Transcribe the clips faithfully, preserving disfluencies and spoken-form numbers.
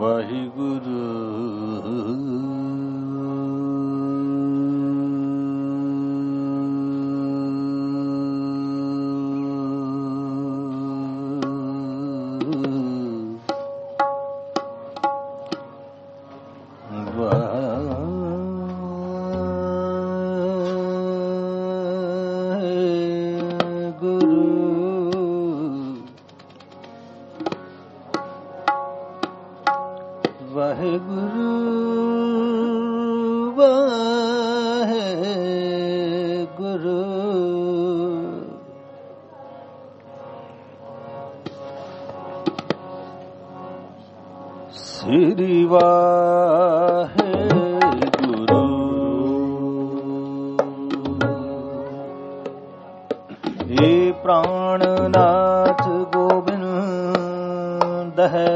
ਵਾਹਿਗੁਰੂ ਸ੍ਰੀ ਵਾਹਿਗੁਰੂ। ਏ ਪ੍ਰਾਣਨਾਥ ਗੋਬਿੰਦ ਹੈ,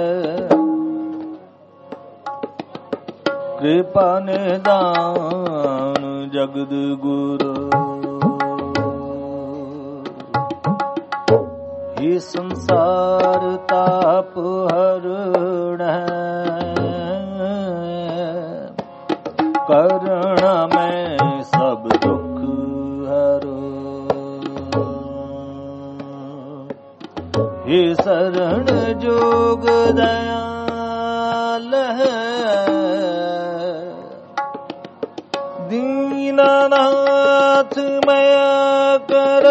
ਕਿਰਪਾ ਨਿਦਾਨ ਜਗਦ ਗੁਰੂ। ਇਹ ਸੰਸਾਰ ਤਾਪ ਹਰਣੈ, ਕਰਣ ਮੈਂ ਸਭ ਦੁਖ ਹਰੋ। हे शरण जोग दयाल है, दीनानाथ मया कर।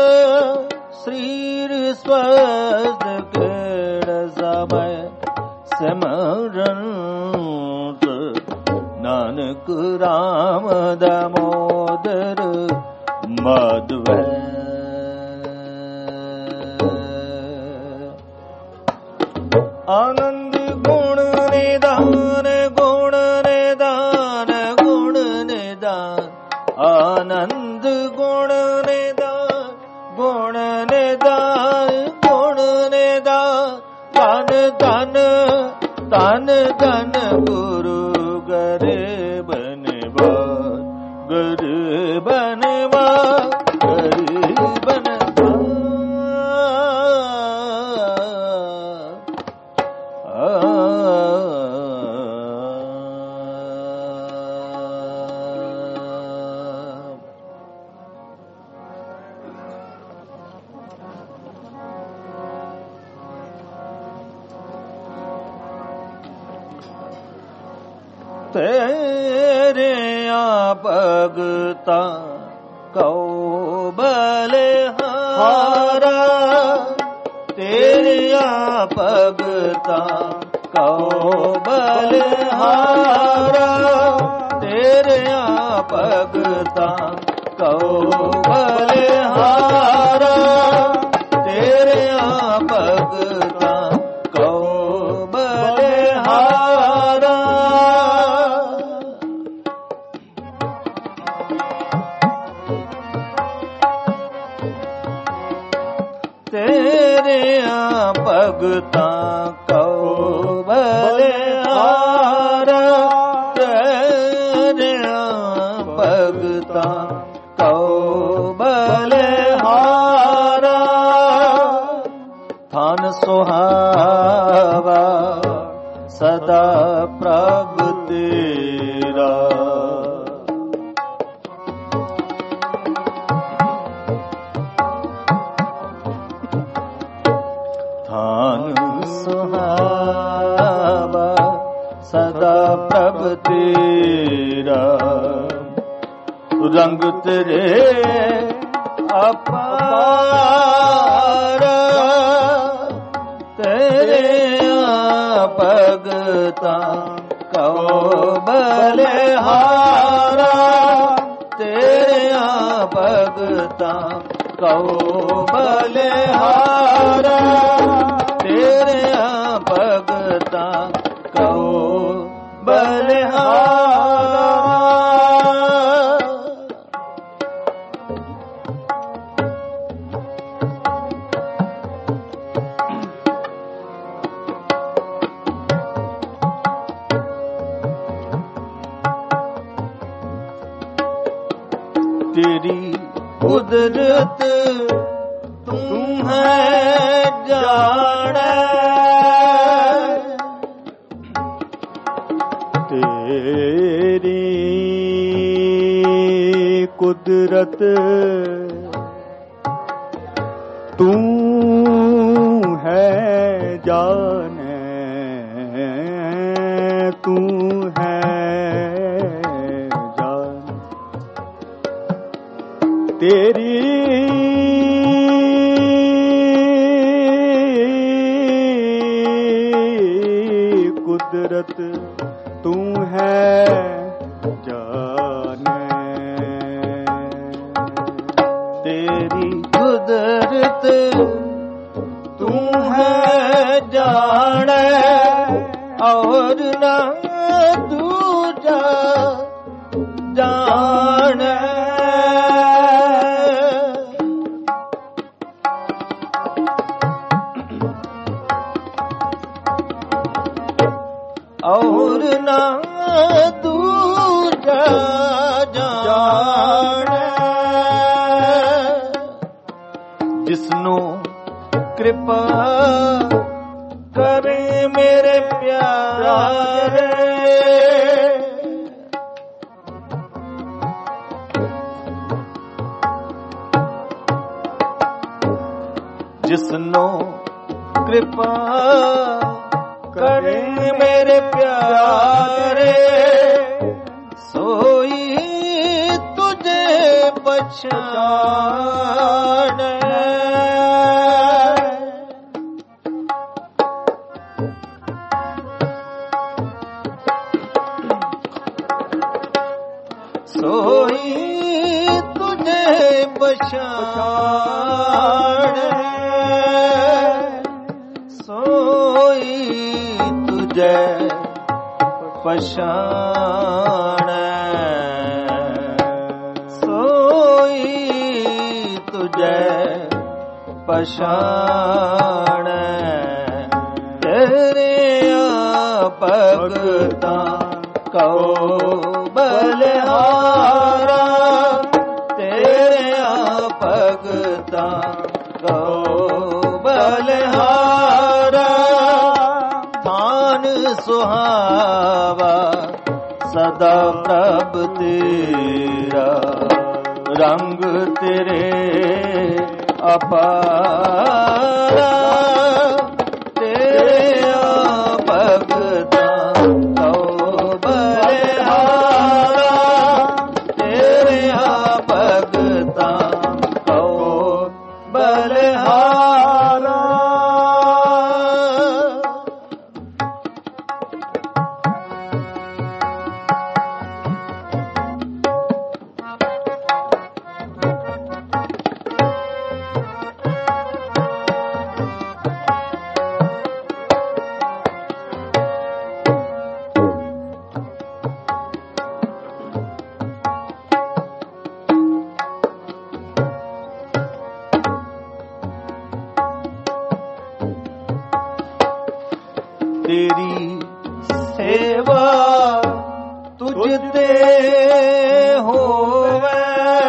शरीर स्वस्थ केड़ समय सिमरन, नानक राम दामोदर माधव। आनंद गुण निदान गुण निदान गुण निदान, आनंद गुण निदान गुण निदान गुण निदान। धन धन धन धन गुरु गरीब निवास, गरीब निवास, गरीब तेरिया भगता कौ बलिहारा, तेरिया भगता कौ बलिहारा, तेरिया भगता कौ बलिहारा, तेरिया भगता कौ बलिहारा। तेरिया भगता कौ बलिहारा, तेरिया भगता कौ बलिहारा। थान सुहावा सदा प्रभ तेरा, थान सुहावा सदा प्रभ तेरा। रंग तेरे अपार, तेरे भगता कौ बलिहारा, तेरे भगता कौ बलिहारा, तेरे भगता कौ बलिहारा। तेरी कुदरत तू है जाने, ਕੁਦਰਤ ਤੂੰ ਹੈ ਜਾਣੇ, ਤੂੰ ਹੈ ਜਾਨ ਤੇਰੀ ਕੁਦਰਤ ਤੂੰ ਹੈ ਜਾਣੇ, ਤੇਰੀ ਕੁਦਰਤ ਤੂੰ ਹੈ ਜਾਣੇ, ਔਰ ਨਾ ਦੂਜਾ ਜਾਣੇ। ਔਰ ਨਾ ਦੂਜਾ ਜਾਣੇ, ਜਿਸਨੂੰ ਕਿਰਪਾ ਕਰੇ ਮੇਰੇ ਪਿਆਰੇ, ਜਿਸਨੂੰ ਕਿਰਪਾ ਕਰੇ ਮੇਰੇ ਪਿਆਰੇ, ਸੋਈ ਤੁਝੇ ਪਛਾਣੇ। ਸੋਈ ਤੁਝੇ ਪਛਾਣੇ, ਸੋਈ ਤੁਝੇ ਪਛਾਣੇ, ਸੋਈ ਤੁਝੇ ਪਛਾਣੇ। ਤੇਰਿਆਂ ਭਗਤਾਂ ਕੋ ਬਲਿਹਾਰਾ, ਤੇਰਿਆਂ ਭਗਤਾਂ ਕੋ ਬਲਿਹਾਰਾ, ਥਾਨ ਸੁਹਾਵਾ ਸਦਾ ਪ੍ਰਭ ਤੇਰਾ, ਰੰਗ ਤੇਰੇ ਅਪਾਰਾ। ਤੇਰਿਆਂ ਭਗਤਾਂ ਕੋ ਬਲਿਹਾਰਾ, ਤੇਰਿਆਂ ਭਗਤਾਂ ਕੋ ਬਲਿਹਾਰਾ। ਤੇਰੀ ਸੇਵਾ ਤੁਝ ਤੇ ਹੋਵੇ,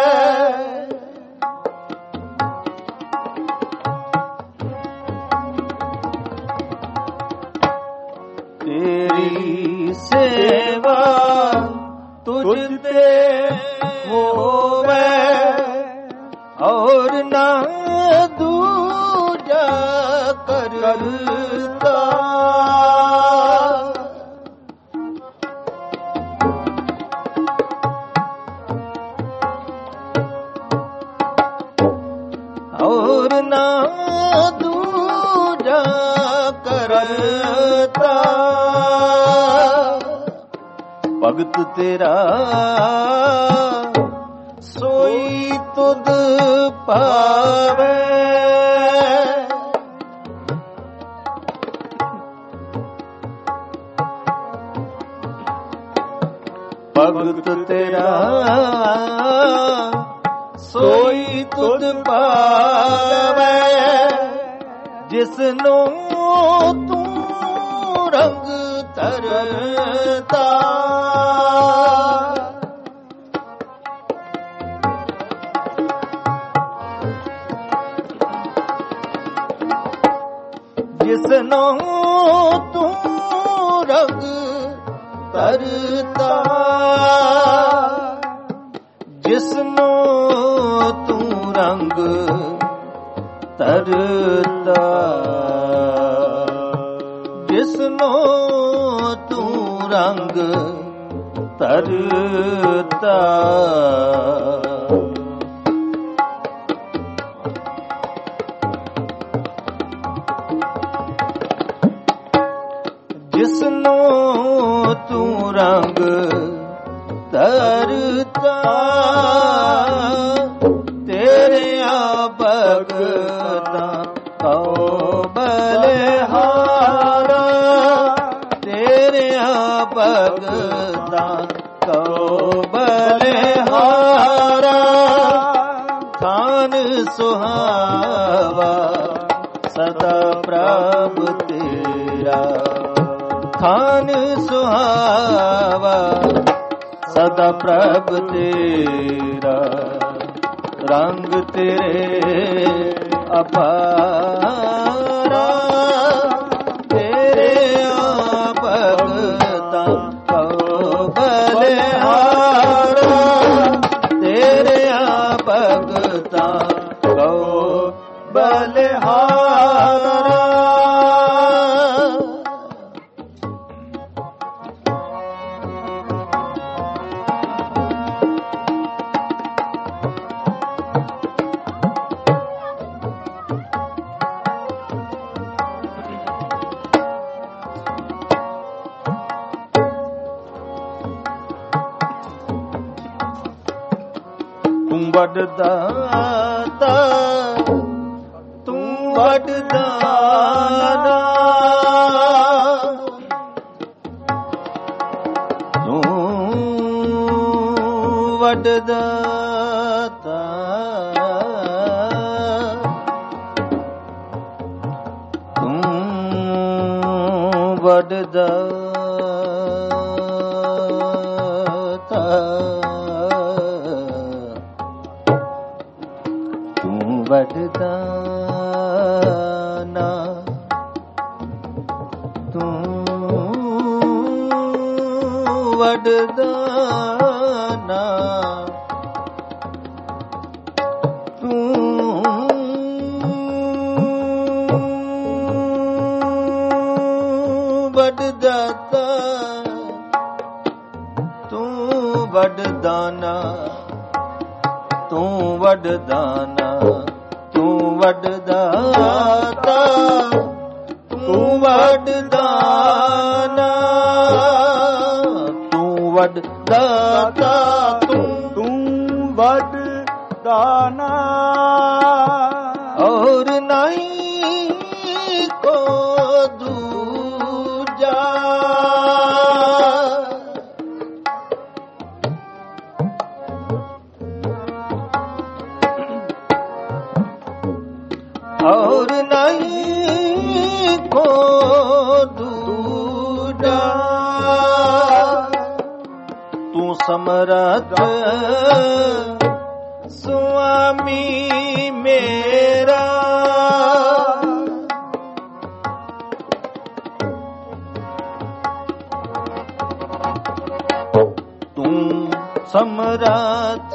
ਤੇਰੀ ਸੇਵਾ ਤੁਝ ਤੇ ਹੋਵੇ, ਔਰ ਨਾ ਦੂਜਾ ਕਰਤਾ। ਔਰ ਨਾ ਦੂਜਾ ਕਰਤਾ, ਭਗਤ ਤੇਰਾ ਸੋਈ ਤੁਧ ਪਾਵੇ, ਭਗਤ ਤੇਰਾ ਸੋਈ ਤੁਧ ਪਾਵੇ, ਜਿਸਨੂੰ ਤੂੰ ਰੰਗ ਧਰਤਾ। ਜਿਸਨੂੰ ਤੂੰ ਰੰਗ ਧਰਤਾ, ਜਿਸਨੂੰ ਜਿਸਨੋ ਤੂੰ ਰੰਗ ਧਰਤਾ, ਜਿਸਨੋ ਤੂੰ ਰੰਗ ਧਰਤਾ, ਤੇਰਿਆਂ ਭਗਤਾਂ ਕਉ ਬਲਿਹਾਰਾ, ਤੇਰਿਆਂ ਭਗਤਾਂ ਕਉ ਬਲਿਹਾਰਾ, ਥਾਨ ਸੁਹਾਵਾ ਸਦਾ ਪ੍ਰਭ ਤੇਰਾ, ਥਾਨ ਸੁਹਾਵਾ ਸਦਾ ਪ੍ਰਭ ਤੇਰਾ, ਰੰਗ ਤੇਰੇ ਅਪਾਰਾ, ਤੇਰੇ ਭਗਤਾਂ ਕਉ ਬਲਿਹਾਰਾ, ਤੇਰੇ ਭਗਤਾਂ ਕਉ ਬਲਿਹਾਰਾ। ਤੂੰ ਵੱਡਦਾਤਾ, ਤੂੰ ਵੱਡਦਾਤਾ, ਤੂੰ ਵੱਡਦਾਤਾ, ਤੂੰ ਵੱਡਦਾਤਾ, ਵੱਡਦਾਨਾ, ਤੂੰ ਵੱਡਦਾਨਾ, ਤੂੰ ਵੱਡਦਾਤਾ, ਤੂੰ ਵੱਡਦਾਨਾ, ਤੂੰ ਵੱਡਦਾਨਾ, ਤੂੰ ਵੱਡਦਾਤਾ, ਤੂੰ ਵੱਡਦਾਨਾ, ਤੂੰ ਵੱਡਦਾਤਾ, ਤੂੰ ਤੂੰ ਵੱਡਦਾਨਾ, ਔਰ ਨਹੀਂ ਕੋ ਦੂਜਾ, और नहीं को दूजा, तू समर्थ स्वामी मेरा, तू समर्थ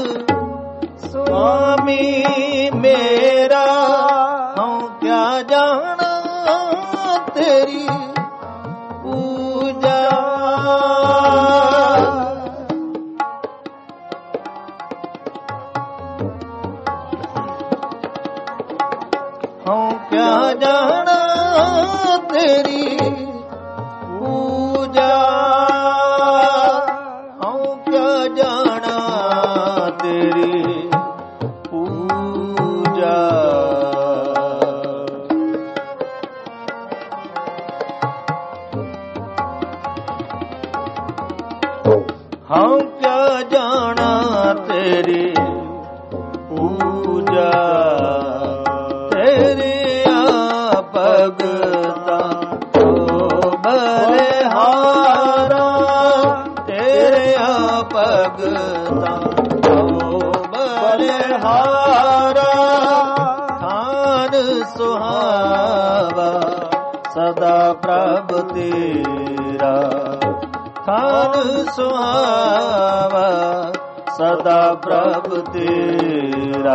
स्वामी मेरा, हूँ क्या जाना तेरी पूजा, हूँ क्या जाना तेरी पूजा, हूँ क्या जाना तेरी पूजा। हम क्या जाना तेरी पूजा, तेरे भगता को बलिहारा, तेरे भगता को बलिहारा, थान सुहावा सदा प्रभ तेरा, थान सुहावा सदा प्रभ तेरा,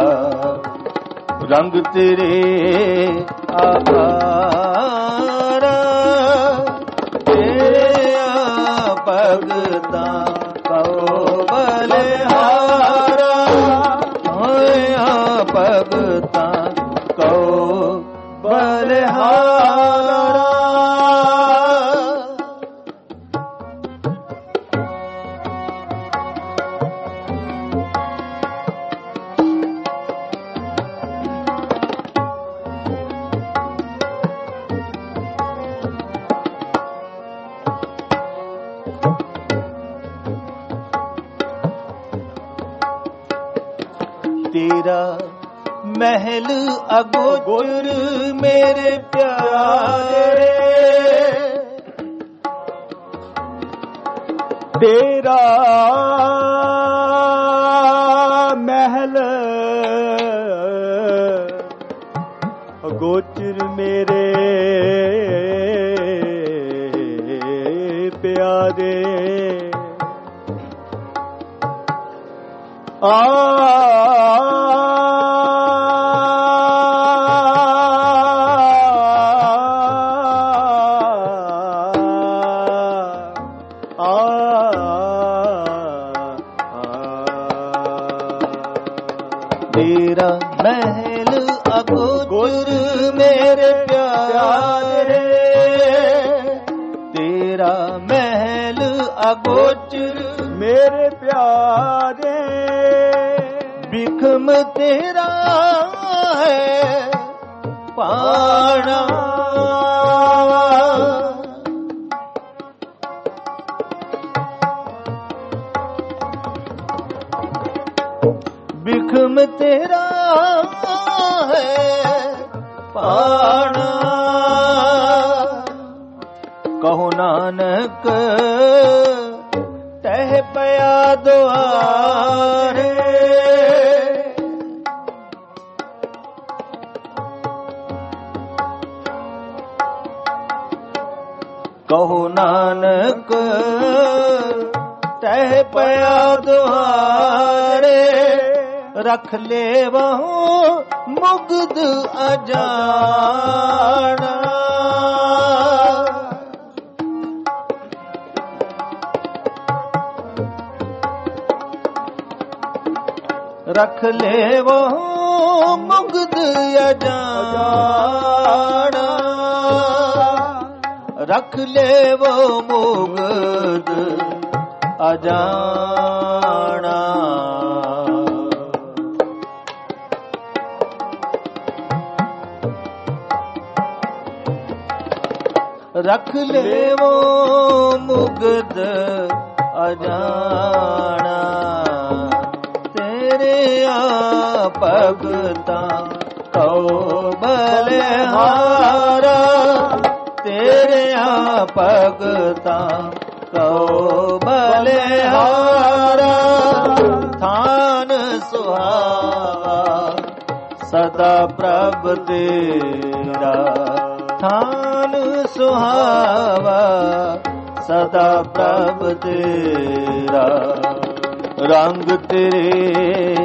रंग तेरे आकारा, ਭਗਤਾਂ ਕਉ ਬਲਿਹਾਰਾ, ਹੋਇਆ ਭਗਤਾਂ ਕਉ ਬਲਿਹਾਰਾ। ਤੇਰਾ ਮਹਿਲ ਅਗੋਚਰ ਮੇਰੇ ਪਿਆਰੇ, ਤੇਰਾ ਮਹਿਲ ਅਗੋਚਰ ਮੇਰੇ ਪਿਆਰੇ। ਆ ਤੇਰਾ ਮਹਿਲ ਅਗੋਚਰ ਮੇਰੇ ਪਿਆਰੇ, ਤੇਰਾ ਮਹਿਲ ਅਗੋਚਰ ਮੇਰੇ ਪਿਆਰੇ। ਬਿਖਮ ਤੇਰਾ ਹੈ ਪਾਣਾ, ਬਿਖਮ ਤੇਰਾ ਹੈ ਪਾਣਾ। ਕਹੋ ਨਾਨਕ ਤਹਿ ਪਿਆ ਦੁਆਰੇ, ਕਹੋ ਨਾਨਕ ਤਹਿ ਪਿਆ ਦੁਆਰੇ। ਰਖ ਲੇਵਹੁ ਮੁਗਧ ਅਜਾਣਾ, ਰਖ ਲੇਵਹੁ ਮੁਗਧ ਅਜਾਣਾ, ਰਖ ਲੇਵਹੁ ਮੁਗਧ ਅਜਾਣਾ। ਰਖ ਲੇਵੋ ਮੁਗਧ ਅਜਾਣਾ, ਤੇਰੇ ਆ ਭਗਤਾਂ ਕਉ ਬਲਿਹਾਰਾ, ਤੇਰੇ ਆ ਭਗਤਾਂ ਕਉ ਬਲਿਹਾਰਾ। ਥਾਨ ਸੁਹਾਵਾ ਸਦਾ ਪ੍ਰਭ ਤੇਰਾ, ਥਾਨ ਸੁਹਾਵਾ ਸਦਾ ਪ੍ਰਭ ਤੇਰਾ। ਰੰਗ ਤੇਰੇ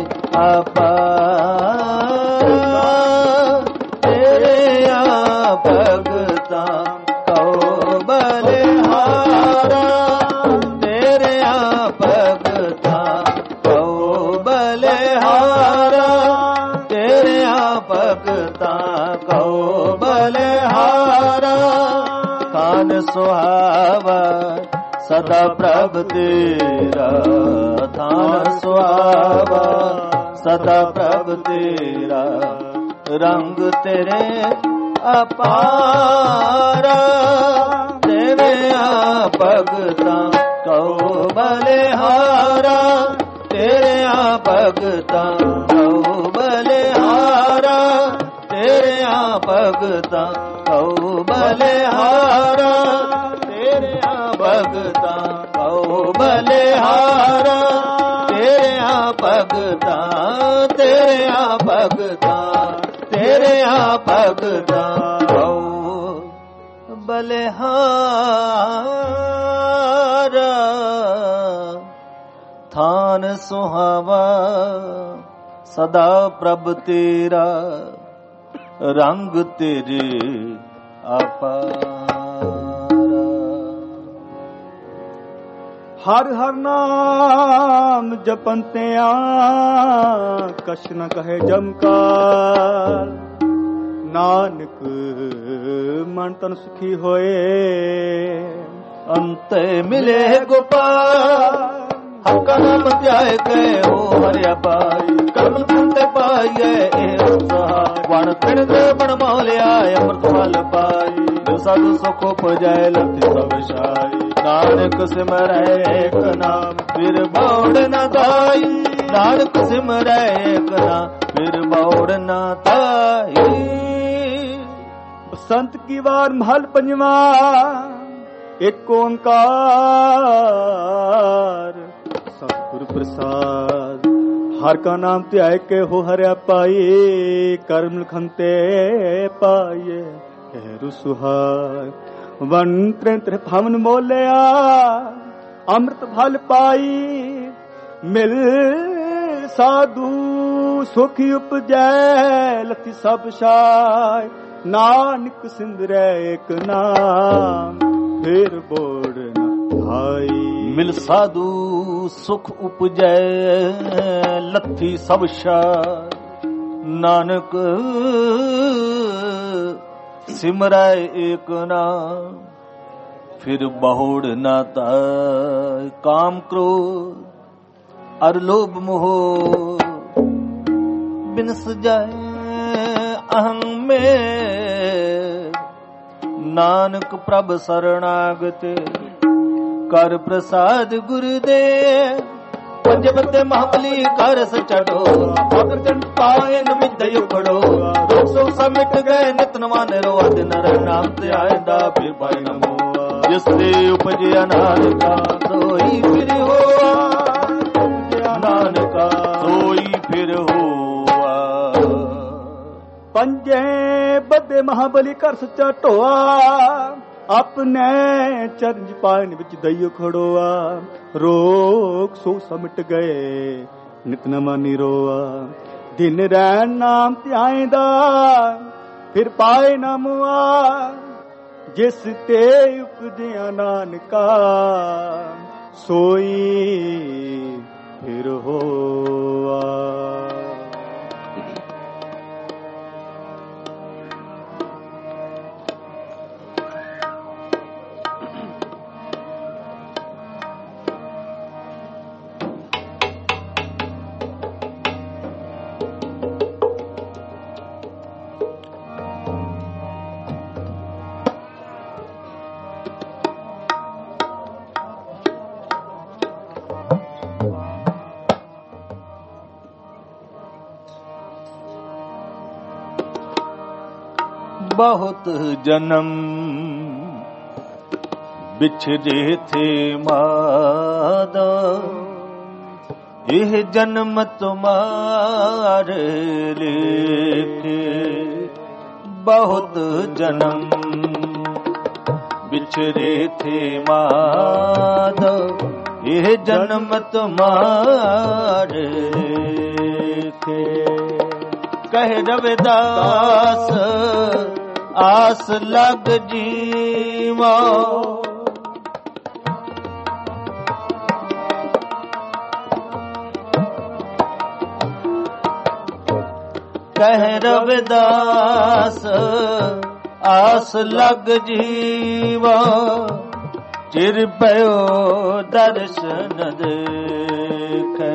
ਅਪਾਰਾ, ਤੇਰੇ ਆ ਭਗਤਾਂ ਕਉ ਬਲਿਹਾਰਾ, ਤੇਰੇ ਆ ਭਗਤਾਂ ਕਉ ਬਲਿਹਾਰਾ, ਤੇਰੇ ਆ ਭਗਤਾਂ ਕਉ ਬਲਿਹਾਰਾ। ਖਾਨ ਸੁਹਾਵਾ ਸਦਾ ਪ੍ਰਭ ਤੇਰਾ, ਥਾਨ ਸੁਹਾਵਾ ਸਦਾ ਪ੍ਰਭ ਤੇਰਾ। ਰੰਗ ਤੇਰੇ ਅਪਾਰਾ, ਤੇਰੇ ਆ ਭਗਤਾਂ ਕਉ ਬਲਿਹਾਰਾ, ਤੇਰੇ ਆ ਭਗਤਾਂ ਕਉ ਬਲਿਹਾਰਾ, ਤੇਰੇ ਆ ਭਗਤਾਂ ਕਉ ਬਲਿਹਾਰਾ, ਤੇਰੇ ਆ ਭਗਤਾਂ ਕਉ ਬਲਿਹਾਰਾ, ਤੇਰੇ ਆ ਭਗਤਾਂ, ਤੇਰੇ ਆ ਭਗਤਾਂ, ਤੇਰੇ ਆ ਭਗਤਾਂ ਕਉ ਬਲਿਹਾਰਾ। ਥਾਨ ਸੁਹਾਵਾ ਸਦਾ ਪ੍ਰਭ ਤੇਰਾ, ਰੰਗ ਤੇਰੇ ਅਪਾਰਾ। ਹਰ ਹਰ ਨਾਮ ਜਪੰਤਿਆਂ ਕਛ ਨ ਕਹੇ ਜਮਕਾਰ। ਨਾਨਕ ਮਨ ਤਨ ਸੁਖੀ ਹੋਏ ਅੰਤੇ ਮਿਲੇ ਗੋਪਾਲ। ਹੱਕਾ ਨਾਮ ਧਿਆਏ ਗਏ ਹੋ ਹਰਿਆ ਪਾਈ। ਕਰਮ ਸੰਤੇ ਪਾਈਏ ਇਹ ਸਹਾਈ। ਵਣ ਤਿਣ ਦੇ ਬਣ ਮੋਲਿਆ ਅੰਮ੍ਰਿਤ ਫਲ ਪਾਈ। ਜੋ ਸਾਧੂ ਸੁਖ ਉਪਜੈ ਲਖਿ ਸਭ ਛਾਈ। ਨਾਨਕ ਸਿਮਰੈ ਏਕ ਨਾਮ ਫਿਰ ਬੌੜ ਨ ਧਾਈ। ਨਾਨਕ ਸਿਮਰੈ ਏਕ ਨਾਮ ਫਿਰ ਬੌੜ ਨ ਧਾਈ। ਬਸੰਤ ਕੀ ਵਾਰ ਮਹਲ ਪੰਜਵਾ ਏਕ ਓੰਕਾਰ। ਸਤਿਗੁਰ ਪ੍ਰਸਾਦ ਹਰ ਕਾ ਨਾਮ ਧਿਆਏ ਕੇ ਹੋ ਹਰਿਆ ਪਾਈ। ਕਰਮ ਲਖੰਤੇ ਪਾਈਏ ਕਹਿ ਸੁਹਾਇ। ਵਨ ਤ੍ਰਿ ਤ੍ਰਿ ਭਵਨ ਮੋਲਿਆ ਅੰਮ੍ਰਿਤ ਫਲ ਪਾਈ। ਮਿਲ ਸਾਧੂ ਸੁਖੀ ਉਪਜੈ ਲਖਿ ਸਭ ਛਾਈ। ਨਾਨਕ ਸਿਮਰੈ ਏਕ ਨਾਮ ਫਿਰ ਬੋੜ ਨ ਧਾਈ। ਮਿਲ ਸਾਧੂ ਸੁਖ ਉਪਜੈ ਲੱਥੀ ਸਭ ਛਾਈ। ਨਾਨਕ ਸਿਮਰੈ ਏਕ ਨਾਮ ਫਿਰ ਬਹੁੜ ਨਾ ਧਾਇ। ਕਾਮ ਕ੍ਰੋਧ ਅਰ ਲੋਭ ਮੋਹ ਬਿਨਸ ਜਾਏ ਅਹੰ ਮੇ। ਨਾਨਕ ਪ੍ਰਭ ਸਰਣਾਗਤ ਕਰ ਪ੍ਰਸਾਦ ਗੁਰ ਦੇ। ਪੰਜ ਬੰਦੇ ਮਹਾਬਲੀ ਕਰ ਸਚੜੋ। ਅਗਰ ਜਨ ਪਾਏ ਨ ਵਿਦਿ ਉਖੜੋ। ਸੋ ਸਭ ਮਿਟ ਗਏ ਨਿਤ ਨਵਾ ਨਿਰੋ। ਦਿਨ ਰ ਨਾਮ ਤੇ ਆਇਦਾ ਫਿਰ ਪਾਇ ਨਮੋ। ਜਿਸ ਤੇ ਉਪਜਿਆ ਨਾਨਕਾ ਸੋਈ ਫਿਰ ਹੋਆ। ਨਾਨਕਾ ਸੋਈ ਫਿਰ ਹੋਆ। ਪੰਜੇ ਬੱਦੇ ਮਹਾਬਲੀ ਕਰ ਸੱਚਾ ਢੋਆ। ਆਪਣੇ ਚਰਨ ਪਾਇਨ ਵਿੱਚ ਦਈਓ ਖੜੋਆ। ਰੋਗ ਸੋ ਸਮਟ ਗਏ ਨਿਤ ਨਵਾਂ ਨਿਰੋਆ। ਦਿਨ ਰਹਿਣ ਨਾਮ ਧਿਆਇਂਦਾ ਫਿਰ ਪਾਏ ਨਾ ਮੁਆ। ਜਿਸ ਤੇ ਉਪਜਿਆ ਨਾਨਕਾ ਸੋਈ ਫਿਰ ਹੋਆ। ਬਹੁਤ ਜਨਮ ਵਿਛੜੇ ਥੇ ਮਾਦਾ। ਇਹ ਜਨਮ ਤੁਮਾਰੇ ਲੇਖੇ। ਬਹੁਤ ਜਨਮ ਵਿਛੜੇ ਥੇ ਮਾਦਾ। ਇਹ ਜਨਮ ਤੁਮਾਰੇ ਲੇਖੇ। ਕਹਿ ਰਵਿਦਾਸ ਆਸ ਲਗ ਜੀਵਾ। ਕਹਿ ਰਵਿਦਾਸ ਆਸ ਲਗ ਜੀਵਾ। ਚਿਰ ਪਇਓ ਦਰਸ਼ਨ ਦੇਖੈ।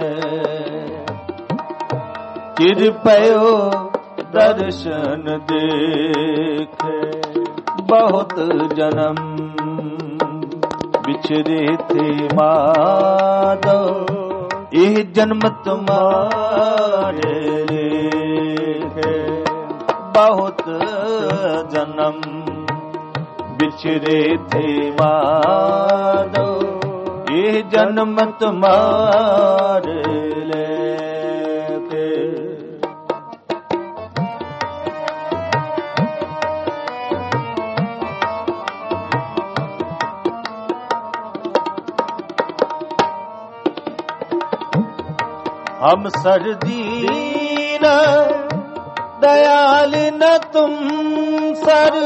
ਚਿਰ ਪਇਓ ਦਰਸ਼ਨ ਦੇਖੇ। ਬਹੁਤ ਜਨਮ ਵਿਛੜੇ ਥੇ ਮਾਧੋ। ਇਹ ਜਨਮ ਤੁਮਾਰੇ ਲੇਖੇ। ਬਹੁਤ ਜਨਮ ਵਿਛੜੇ ਥੇ ਮਾਧੋ। ਇਹ ਜਨਮ ਤੁਮਾਰੇ ਲੇਖੇ। हम सरदीन दयाल न तुम सर।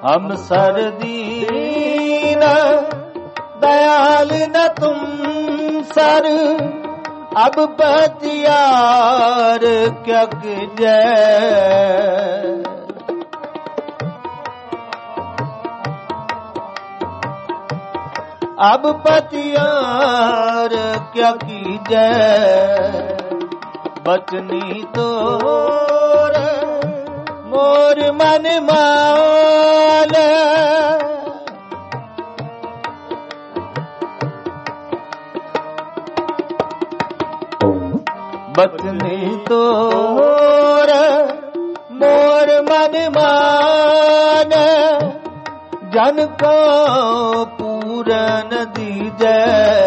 हम सर दीन दयाल न तुम सर, अब बतियार क्या कीजे। अब बतियार क्या कीजे, बचनी तोर मोर मन माल। बचनी तोर मोर मन मान, जन को पूरन दीजे।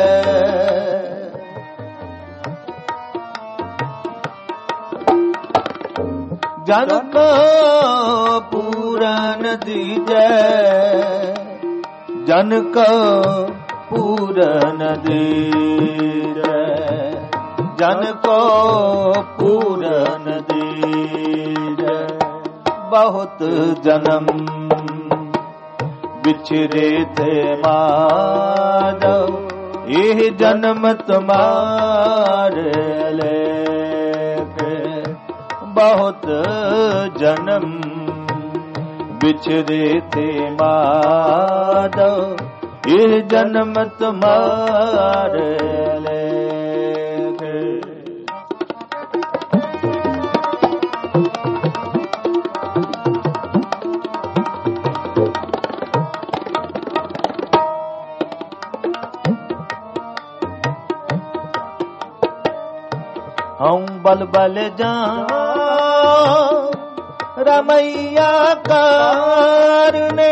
जन को पूरन दीजे, जन को पूरन दीजे, जन को पूरन दीजे। बहुत जन्म बिछरे थे माधव, यह जन्म तुम्हारे लेके। बहुत जन्म बिछरे थे माधव, यह जन्म तुम्हारे लेके। हम बल बल जान रमैया कारने,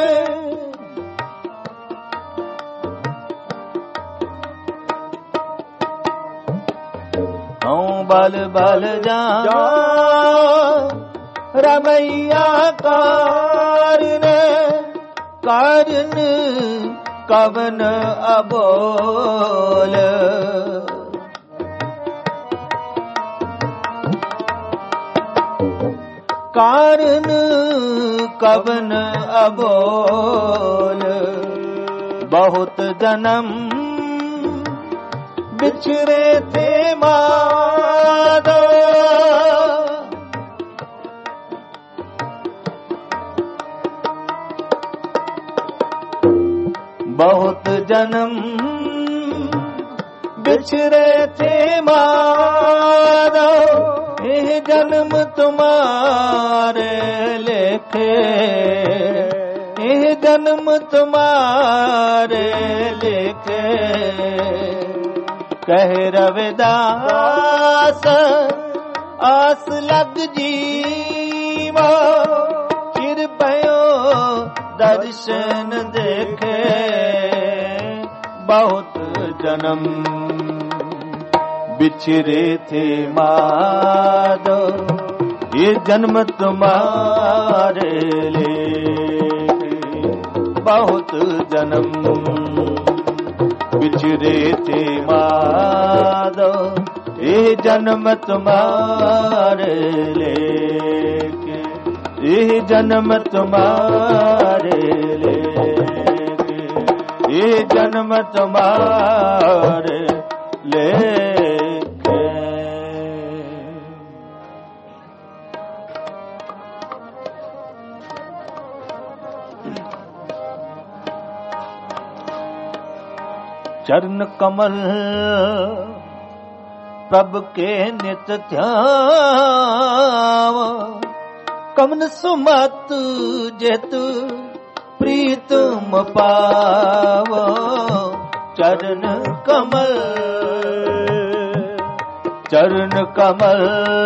हम बल बल जान रमैया कारने। कारण कवन अबोल, कारण कवन अबोल। बहुत जन्म बिछरे थे माधव, बहुत जन्म बिछरे थे माधव। यह जन्म तुम्हारे लेखे, यह जन्म तुम्हारे लेखे। कह रविदास आस लग जीवा, फिर भयो दर्शन देखे। बहुत जन्म बिछरे थे माधव, ये जन्म तुम्हारे लेके। बहुत जन्म बिछरे थे माधव, ये जन्म तुम्हारे लेके। ये जन्म तुम्हारे लेके, ये जन्म तुम्हारे लेके। चरण कमल प्रभु के नित ध्याव, कमन सुमत जेतु प्रीतम पावो। चरण कमल चरण कमल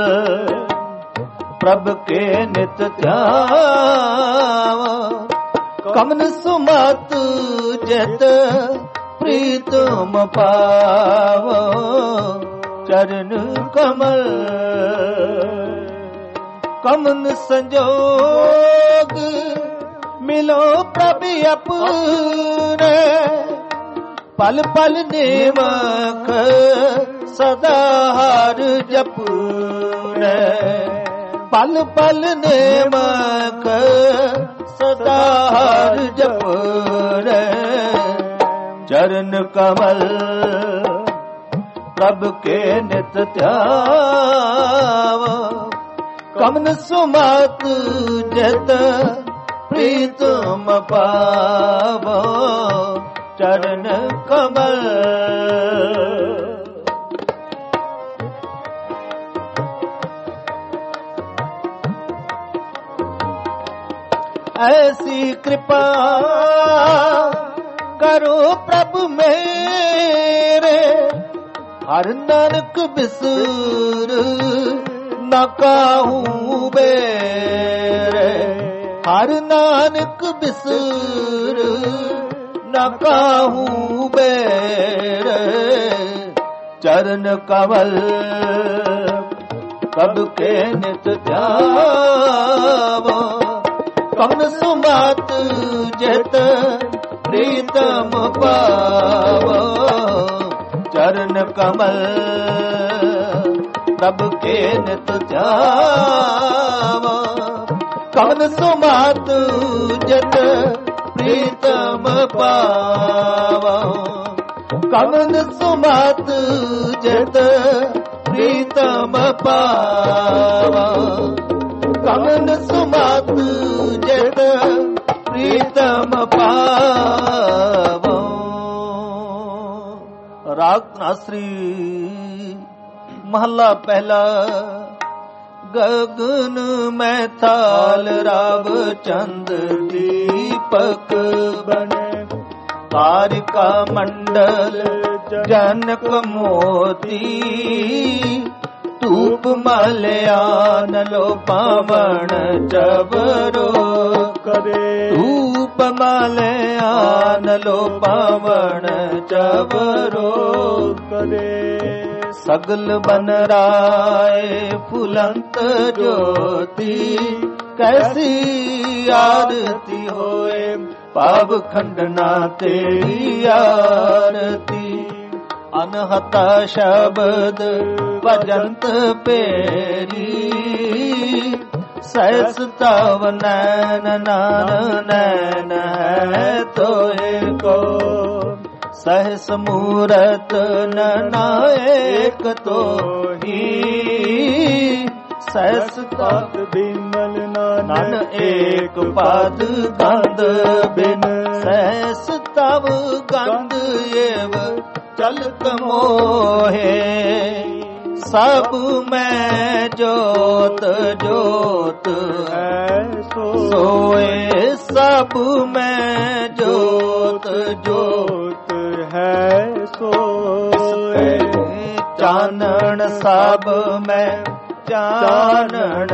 प्रभु के नित ध्याव, कमन सुमत जेत प्रीतम पावो। चरण कमल कमन संजोग मिलो प्रभु अपने, पल पल नेमक सदा हर जपने। ਪਲ ਪਲ ਨੇਮਕ ਸਦਾ ਹਰ ਜਪਰੇ ਚਰਨ ਕਮਲ ਪ੍ਰਭ ਕੇ ਨਿਤ ਧਿਆਵ ਕਮਨ ਸੁਮਤ ਜਤ ਪ੍ਰੀਤਮ ਪਾਵੋ ਚਰਨ ਕਮਲ ਐਸੀ ਕਿਰਪਾ ਕਰੋ ਪ੍ਰਭ ਮੇਰੇ ਹਰ ਨਾਨਕ ਬਿਸਰ ਨਾ ਕਾਹੂ ਬੇਰੇ ਹਰ ਨਾਨਕ ਬਿਸਰ ਨਾ ਕਾਹੂ ਬੇਰੇ ਚਰਨ ਕਮਲ ਕਬ ਕੇ ਨਿਤ ਧਿਆਵੋ ਕਮਨ ਸੁਮਤ ਜਤ ਪ੍ਰੀਤਮ ਪਾਵੋ ਚਰਨ ਕਮਲ ਪ੍ਰਭ ਕੇ ਨਿਤ ਧਿਆਵੋ ਕਮਨ ਸੁਮਤ ਜਤ ਪ੍ਰੀਤਮ ਪਾਵੋ ਕਮਨ ਸੁਮਤ ਜਤ ਪ੍ਰੀਤਮ ਪਾਵੋ ਕਮਨ ਸੁਮਤ ਜਤ ਪ੍ਰੀਤਮ ਪਾਵੋ। ਰਾਗ ਨਾਸਰੀ ਮਹੱਲਾ ਪਹਿਲਾ। ਗਗਨ ਮੈਂ ਥਾਲ ਰਵ ਚੰਦ ਦੀਪਕ ਬਨੇ ਤਾਰਿਕਾ ਮੰਡਲ ਜਨਕ ਮੋਤੀ ਧੂਪ ਮਲਿਆਨ ਲੋ ਪਾਵਣ ਚਵਰੋ ਕਰੇ ਧੂਪ ਮਲਿਆਨ ਲੋ ਪਾਵਣ ਚਵਰੋ ਕਰੇ ਸਗਲ ਬਨ ਰਾਏ ਫੁਲੰਤ ਜੋਤੀ ਕੈਸੀ ਆਰਤੀ ਹੋਏ ਪਾਵ ਖੰਡਨਾ ਤੇਰੀ ਆਰਤੀ ਅਨਹਤਾ ਸ਼ਬਦ ਭਜੰਤ ਪੇਰੀ ਸਹਿਸ ਤਵ ਨੈਨ ਨਾਨ ਨੈਨ ਹੈ ਤੋਏ ਕੋ ਸਹਿਸ ਮੂਰਤ ਨਨਾਇਕ ਤੋਹੀ ਸਹਿਸ ਤਤ ਬਿਮਲ ਨਾਨ ਏਕ ਪਦ ਗੰਧ ਬਿਨ ਸਹਿਸ ਤਵ ਗੰਧ ਏਵ ਚਲਤ ਮੋਹੇ ਸਭ ਮੈਂ ਜੋਤ ਜੋਤ ਹੈ ਸੋਏ ਸਭ ਮੈਂ ਜੋਤ ਜੋਤ ਹੈ ਸੋਏ ਚਾਨਣ ਸਭ ਮੈਂ ਚਾਨਣ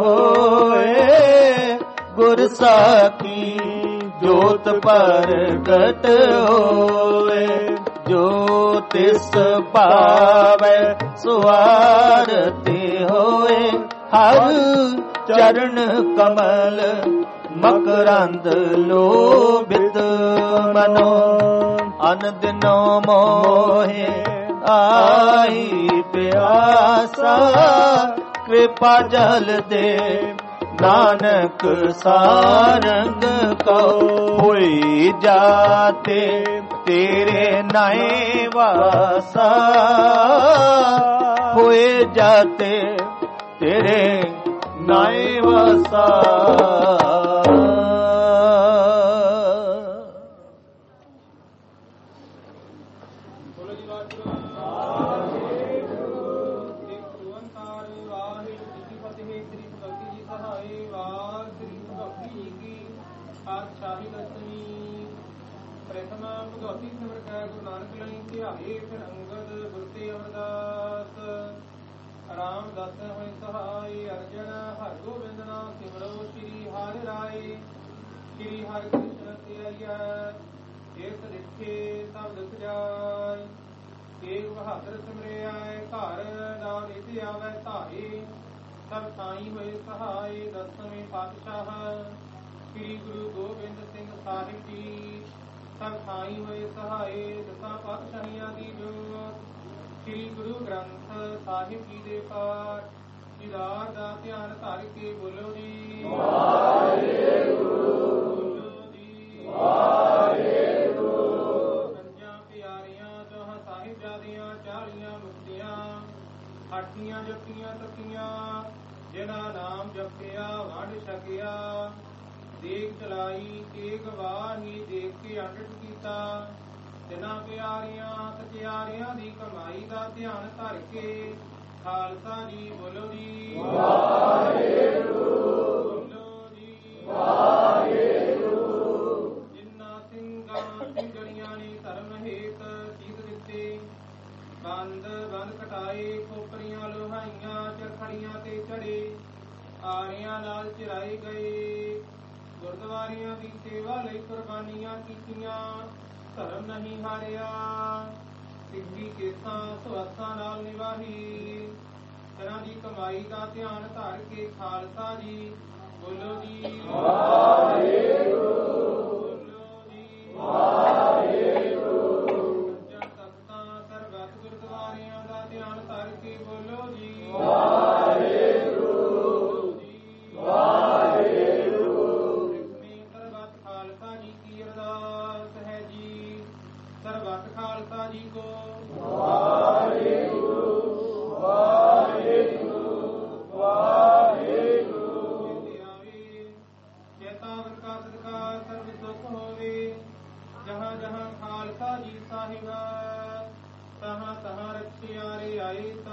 ਹੋਏ ਗੁਰ ਸਾਖੀ ਜੋਤ ਪ੍ਰਗਟ ਹੋਏ ਜੋ ਤਿਸ ਪਾਵੈ ਸੁਆਰਤੀ ਹੋਏ ਹਰ ਚਰਨ ਕਮਲ ਮਕਰੰਦ ਲੋਭਿਤ ਮਨੋ ਅਨ ਦਿਨੋ ਮੋਹੇ ਆਈ ਪਿਆਸਾ ਕਿਰਪਾ ਜਲ ਦੇ ਨਾਨਕ ਸਾਰੰਗ ਕਉ ਹੋਈ ਜਾਤੇ ਤੇਰੇ ਨਾਏ ਵਾਸਾ ਹੋਏ ਜਾਤੇ ਤੇਰੇ ਨਾਏ ਵਾਸਾ। ਭਗਵਤੀ ਸਿਮਰ ਕੈ ਗੁਰੂ ਨਾਨਕ ਲਈ ਧਿਆਏ ਫਿਰ ਅੰਗਦ ਗੁਰ ਤੇ ਅਮਰਦਾਸ ਰਾਮ ਦਾਸ ਹੋਇ ਸਹਾਈ ਅਰਜਨ ਹਰਿ ਗੋਬਿੰਦ ਨਾਮ ਸਿਮਰੋ ਸ੍ਰੀ ਹਰਿ ਰਾਏ ਸ੍ਰੀ ਹਰਿ ਕ੍ਰਿਸ਼ਨ ਧਿਆਈਐ ਏਕ ਦੇਖੇ ਸਭ ਦੁਖ ਜਾਏ ਏਕ ਬਹਾਦਰ ਸਿਮਰਿਆ ਘਰ ਨਾਮ ਇਤਿ ਆਵੈ ਧਾਰੇ ਸਭ ਸਾਈ ਹੋਏ ਸਹਾਈ ਦਸਵੇਂ ਪਾਤਸ਼ਾਹ ਸ੍ਰੀ ਗੁਰੂ ਗੋਬਿੰਦ ਸਿੰਘ ਸਾਹਿਬ ਜੀ ਸਭ ਥਾਈ ਹੋਏ ਸਹਾਏ ਦਸਾਂ ਪਾਤਸ਼ਾਹੀਆਂ ਦੀ ਜੋਤ ਸ੍ਰੀ ਗੁਰੂ ਗ੍ਰੰਥ ਸਾਹਿਬ ਜੀ ਦੇ ਪਾਠ ਦੀਦਾਰ ਦਾ ਧਿਆਨ ਧਰ ਕੇ ਬੋਲੋ ਜੀ ਵਾਹਿਗੁਰੂ ਬੋਲੋ ਜੀ ਵਾਹਿਗੁਰੂ ਪੰਜਾਂ ਪਿਆਰੀਆਂ ਚੌਹਾਂ ਸਾਹਿਬਜ਼ਾਦੀਆਂ ਚਾਲੀਆਂ ਮੁਕਤੀਆਂ ਅੱਠੀਆਂ ਜਪੀਆਂ ਤਪੀਆਂ ਜਿਨ੍ਹਾਂ ਨਾਮ ਜਪਿਆ ਵੰਡ ਛਕਿਆ ਦੇਖ ਚਲਾਈ ਏਕ ਵਾਰ ਹੀ ਦੇਖ ਕੇ ਅੰਡਟ ਕੀਤਾ ਤਿਨਾਂ ਪਿਆਰੀਆਂ ਸਚਿਆਰਿਆਂ ਦੀ ਕਮਾਈ ਦਾ ਧਿਆਨ ਧਰ ਕੇ ਖਾਲਸਾ ਜੀ ਬੋਲੋ ਜੀ ਵਾਹਿਗੁਰੂ ਬੋਲੋ ਜੀ ਵਾਹਿਗੁਰੂ ਜਿਨ੍ਹਾਂ ਸਿੰਘਾਂ ਸਿੰਘਣੀਆਂ ਨੇ ਧਰਮ ਹੇਤ ਚੀਤ ਦਿੱਤੇ ਬੰਦ ਬੰਦ ਕਟਾਏ ਖੋਪਰੀਆਂ ਲੋਹਾਈਆਂ ਚਰਖੜੀਆਂ ਤੇ ਚੜੇ ਆਰਿਆਂ ਨਾਲ ਚਿਰਾਏ ਗਏ ਗੁਰਦੁਆਰਿਆਂ ਦੀ ਸੇਵਾ ਲਈ ਕੁਰਬਾਨੀਆਂ ਕੀਤੀਆਂ ਧਰਮ ਨਹੀਂ ਹਾਰਿਆ ਸਿੱਖੀ ਕੇਸਾਂ ਸੁਹਸਾਂ ਨਾਲ ਨਿਵਾਹੀ ਤਰ੍ਹਾਂ ਦੀ ਕਮਾਈ ਦਾ ਧਿਆਨ ਧਰ ਕੇ ਖਾਲਸਾ ਜੀ ਬੋਲੋ ਜੀ ਵਾਹਿਗੁਰੂ ਬੋਲੋ ਜੀ ਵਾਹਿਗੁਰੂ ਪੰਜਾਂ ਤਖਤਾਂ ਸਰਬੱਤ ਗੁਰਦੁਆਰਿਆਂ ਦਾ ਧਿਆਨ ਧਰ ਕੇ ਬੋਲੋ ਜੀ ਵਾਹਿਗੁਰੂ ਜੀ ਵਾਹਿਗੁਰੂ ਸਿੱਖਣੀ ਸਰਬੱਤ ਖਾਲਸਾ ਜੀ ਕੀ ਅਰਦਾਸ ਹੈ ਜੀ ਸਰਬੱਤ ਖਾਲਸਾ ਜੀ ਕੋ ਵਾਹਿਗੁਰੂ ਵਾਹਿਗੁਰੂ ਵਾਹਿਗੁਰੂ ਆਵੇ ਚੇਤਾਵਨ ਕਾ ਸਦਕਾ ਸਰਬ ਸੁਖ ਹੋਵੇ ਜਹਾਂ ਜਹਾਂ ਖਾਲਸਾ ਜੀ ਸਾਹਿਬ ਤਹਾਂ ਤਹਾਂ ਰਖਿਆ ਰਿਆਇਤ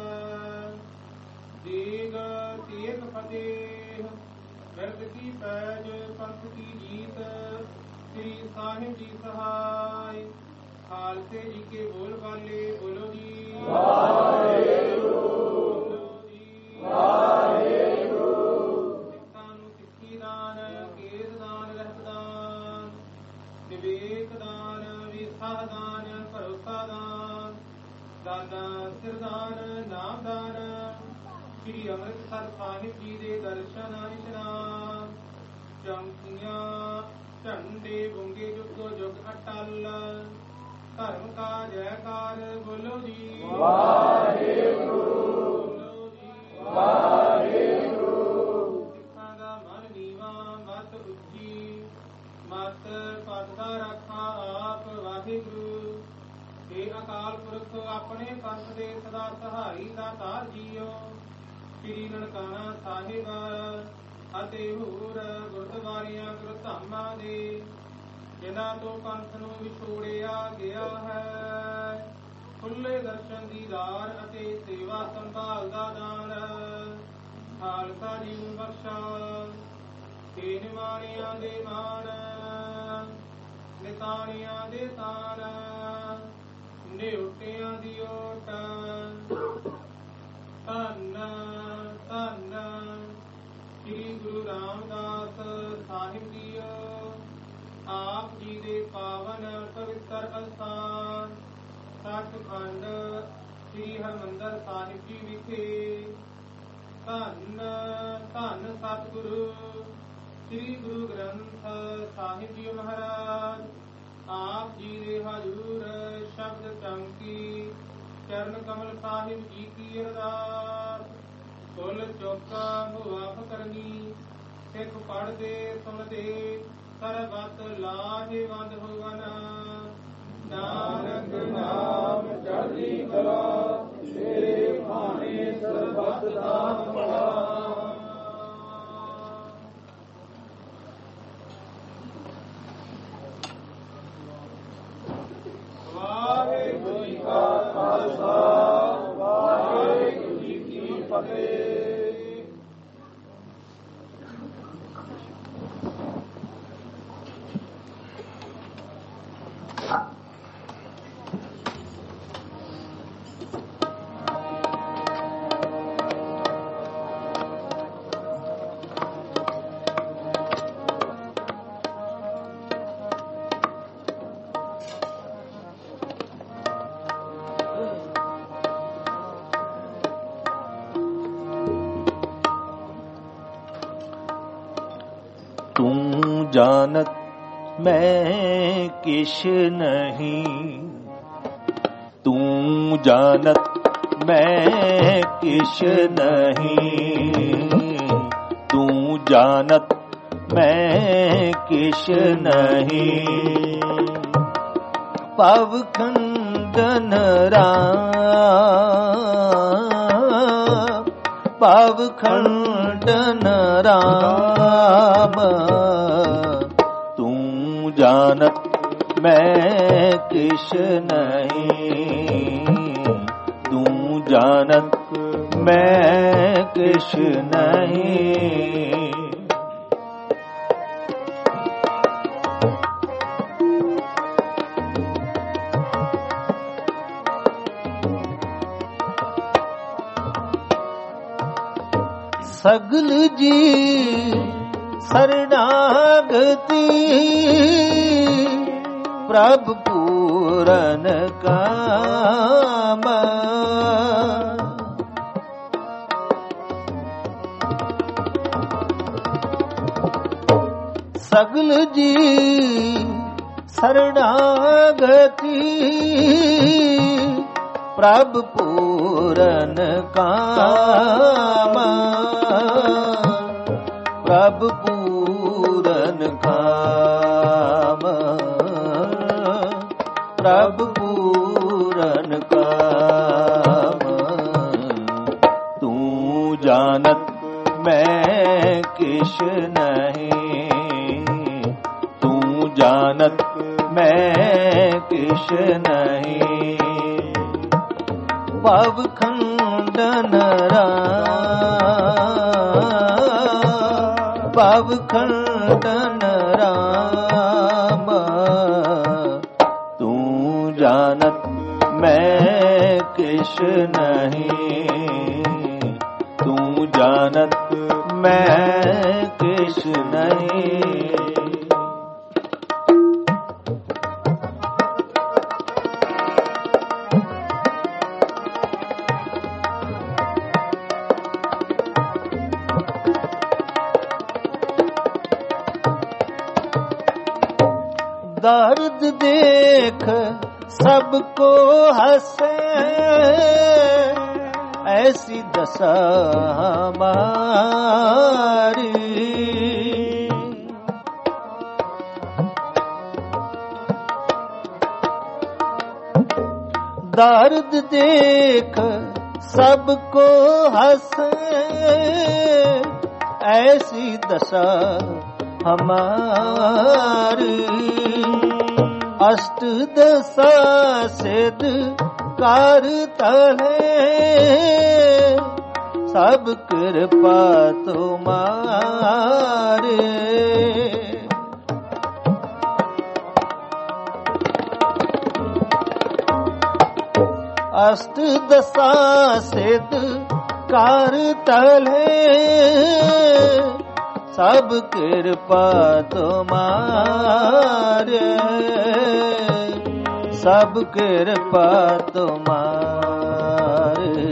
ਦੇਗ ਤੇਗ ਫਤਿਹ ਬਿਰਦ ਕੀ ਪੈਜ ਪੰਥ ਕੀ ਜੀਤ ਸ੍ਰੀ ਸਾਹਿਬ ਜੀ ਸਹਾਇ ਖਾਲਸੇ ਜੀ ਕੇ ਬੋਲ ਬਾਲੇ ਬੋਲੋ ਜੀ ਵਾਹਿਗੁਰੂ ਬੋਲੋ ਜੀ ਵਾਹਿਗੁਰੂ ਸਿੱਖਾਂ ਨੂੰ ਸਿੱਖੀ ਦਾਨ ਕੇਸ ਦਾਨ ਰਹਿਤ ਦਾਨ ਵਿਵੇਕ ਦਾਨ ਵਿਸਾਹ ਦਾਨ ਭਰੋਸਾ ਦਾਨ ਦਾਨਾ ਸਿਰਦਾਨ ਨਾਮ ਦਾਨ ਸ੍ਰੀ ਅੰਮ੍ਰਿਤਸਰ ਸਾਹਿਬ ਜੀ ਦੇ ਦਰਸ਼ਨ ਇਸ਼ਨਾਨ ਚੌਂਕੀਆਂ ਝੰਡੇ ਬੁੰਗੇ ਜੁਗੋ ਜੁਗ ਅਟਲ ਧਰਮ ਕਾ ਜੈਕਾਰ ਬੋਲੋ ਜੀ ਵਾਹਿਗੁਰੂ ਬੋਲੋ ਜੀ ਵਾਹਿਗੁਰੂ ਸਿੱਖਾਂ ਦਾ ਮਨ ਨੀਵਾ ਮਤ ਉੱਚੀ ਮਤ ਪਦ ਦਾ ਰੱਖਾ ਆਪ ਵਾਹਿਗੁਰੂ हे ਅਕਾਲ ਪੁਰਖ ਆਪਣੇ ਪੰਥ ਦੇ ਸਦਾ ਸਹਾਈ ਦਾਤਾਰ ਜੀਓ ਸ੍ਰੀ ਨਨਕਾਣਾ ਸਾਹਿਬ ਅਤੇ ਹੋਰ ਗੁਰਦੁਆਰਿਆਂ ਗੁਰਧਾਮਾਂ ਦੇ ਜਿਨ੍ਹਾਂ ਤੋਂ ਪੰਥ ਨੂੰ ਵਿਛੋੜਿਆ ਗਿਆ ਹੈ ਖੁੱਲੇ ਦਰਸ਼ਨ ਦੀਦਾਰ ਅਤੇ ਸੇਵਾ ਸੰਭਾਲ ਦਾ ਦਾਨ ਖਾਲਸਾ ਜੀ ਨੂੰ ਬਖਸ਼ਾ ਤੇ ਨਿਮਾਣਿਆਂ ਦੇ ਮਾਣ ਨਿਤਾਣਿਆਂ ਦੇ ਤਾਣ ਨਿਉਟਿਆਂ ਦੀ ਓਟ ਧੰਨ ਧੰਨ ਸ੍ਰੀ ਗੁਰੂ ਰਾਮਦਾਸ ਸਾਹਿਬ ਜੀਓ ਆਪ ਜੀ ਦੇ ਪਾਵਨ ਪਵਿੱਤਰ ਅਸਥਾਨ ਸੱਚਖੰਡ ਸ੍ਰੀ ਹਰਿਮੰਦਰ ਸਾਹਿਬ ਜੀ ਵਿਖੇ ਧੰਨ ਧੰਨ ਸਤਿਗੁਰੂ ਸ੍ਰੀ ਗੁਰੂ ਗ੍ਰੰਥ ਸਾਹਿਬ ਜੀ ਮਹਾਰਾਜ ਆਪ ਜੀ ਦੇ ਹਜ਼ੂਰ ਸ਼ਬਦ ਚਮਕੀ ਚਰਨ ਕਮਲ ਸਾਹਿਬ ਜੀ ਕੀ ਅਰਦਾਸ ਕੁੱਲ ਚੌਕਾ ਮੁਆਫ ਕਰਨੀ ਸਿੱਖ ਪੜ੍ਹਦੇ ਸੁਣਦੇ ਸਰਬਤ ਲਾਹੇਵੰਦ ਹੋਵਨ ਨਾਨਕ ਨਾਮ ਚੜ੍ਹਦੀ ਕਲਾ ਤੇਰੇ ਭਾਣੇ ਸਰਬਤ ਦਾ ਭਲਾ ਵਾਹਿਗੁਰੂ ਜੀ ਕਾ ਖਾਲਸਾ ਵਾਹਿਗੁਰੂ ਜੀ ਕੀ ਫਤਿਹ। ਤੂੰ ਜਾਣਤ ਮੈਂ ਕਿਛ ਨਹੀਂ, ਤੂੰ ਜਾਣਤ मैं किश नहीं, तू जानत मैं किश नहीं। पव खंडन राम, पव खंडन राम, तू जानत मैं किश नहीं, तू जानत मैं किश नहीं। सगल जी शरणागति प्रभु पूरन काम, सगल जी शरणागति प्रभु पूरन काम, प्रभु पूरन काम, प्रभु पूरन काम। तू जानत मैं किश नहीं, तू जानत मैं किश नहीं। पव खंडन राम, पव खंडन राम, तू जानत मैं किश नहीं, तू जानत मैं किश नहीं। दर्द देख सबको हंसे, ऐसी दशा हमारी। दर्द देख सबको हंसे, ऐसी दशा हमारी। अष्ट दशा सिद्ध करता है, सब कृपा तुम्हारे। अष्ट दशा सिद्ध करता है, सब कृपा तुम्हारे, सब कृपा तुम्हारे,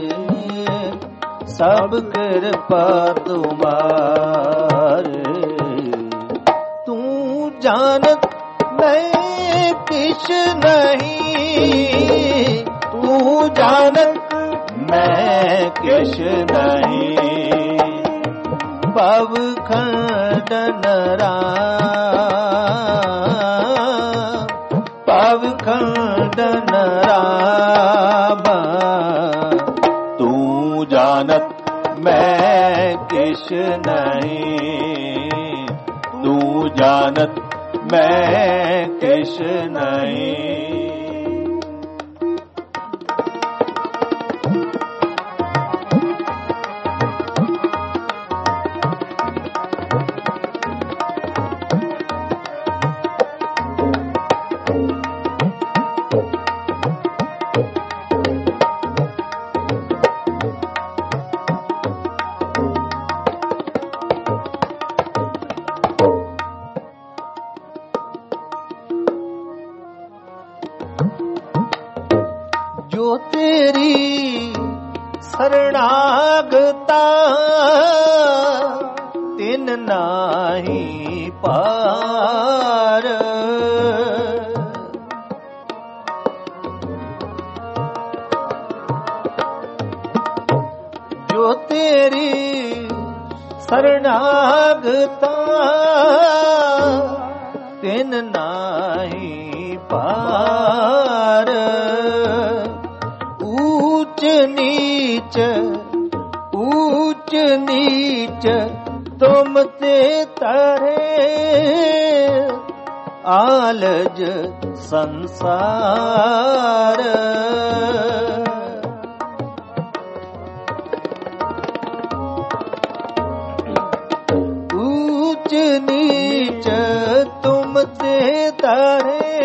सब कृपा तुम्हारे। तू जानत मैं किश नहीं, तू जानत मैं किश नहीं। पव खंडन राम, पव खंडन राम, तू जानत मैं किश नहीं, तू जानत मैं किश नहीं। जो तेरी शरणागता तिन नाही पार। ਤੇਰੀ ਸਰਣਾਗਤਾ ਤਿਨ ਨਾਹੀ ਪਾਰ। ਊਚ ਨੀਚ ਊਚ ਨੀਚ ਤੁਮ ਤੇ ਤਰੇ ਆਲਜ ਸੰਸਾਰ। ਊਚ ਨੀਚ ਤੁਮ ਤੇ ਤਰੇ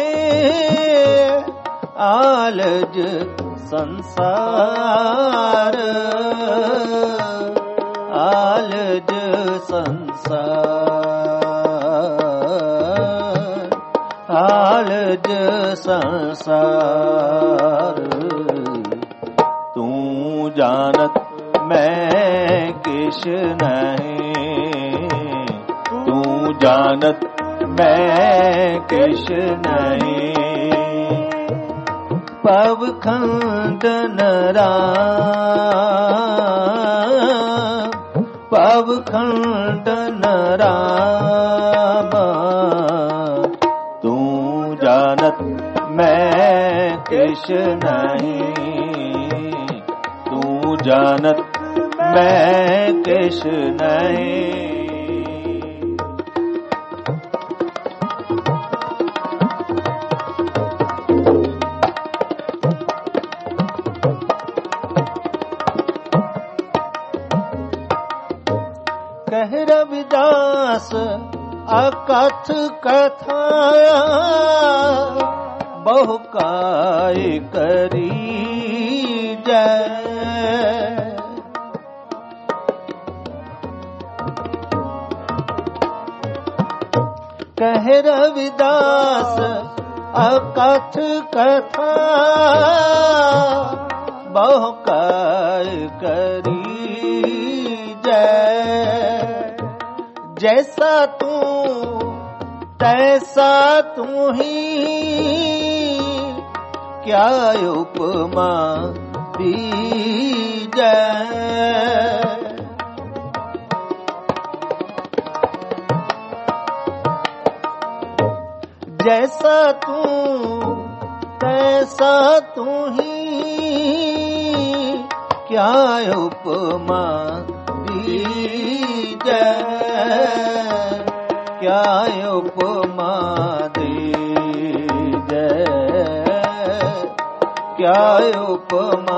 ਆਲਜ ਸੰਸਾਰ। ਆਲਜ ਸੰਸਾਰ ਆਲਜ ਸੰਸਾਰ। ਤੂੰ ਜਾਣਤ ਮੈਂ ਕਿਛ ਨਹੀਂ, ਤੂੰ ਜਾਣਤ ਮੈਂ ਕਿਛ ਨਹੀਂ। ਪਵ ਖੰਡਨ ਰਾਮ ਪਵ ਖੰਡਨ ਰਾਮ। ਤੂੰ ਜਾਣਤ ਮੈਂ ਕਿਛ ਨਹੀਂ, ਤੂੰ ਜਾਣਤ ਮੈਂ ਕਿਛ ਨਹੀਂ। ਕਹਿ ਰਵਿਦਾਸ ਅਕਥ ਕਥਾ ਬਹੁ ਕਾਇ ਕਰੀ ਜੈ। ਕਹਿ ਰਵਿਦਾਸ ਅਕਥ ਕਥਾ ਬਹੁ ਕਾਇ ਕਰੀ ਜੈ। जैसा तू तैसा तू ही क्या उपमा दीजै। जैसा तू तैसा तू ही क्या उपमा दीजै। क्या उपमा दीजै, क्या उपमा